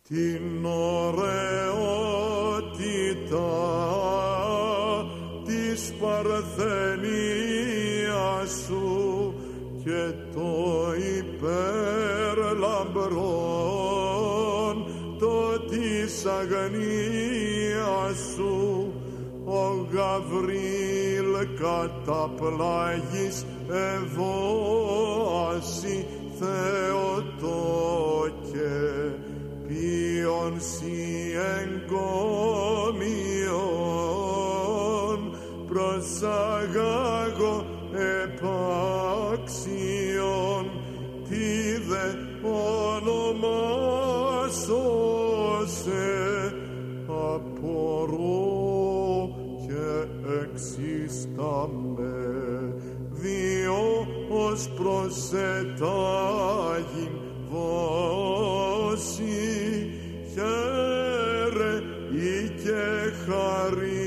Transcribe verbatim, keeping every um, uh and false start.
την ωραιότητα της παρθενίας σου και το υπερλαμπρόν το της αγνίας σου. Ο Γαβρίλ καταπλάγης ευώαση Θεοτόκε, ποιον σοι εγκόμιον προσαγάγω επάξιον, τι δε ονομάσωσε απορώ και εξίσταμε, διό ως προσετάγειν βόση χαίρε ή και χαρί.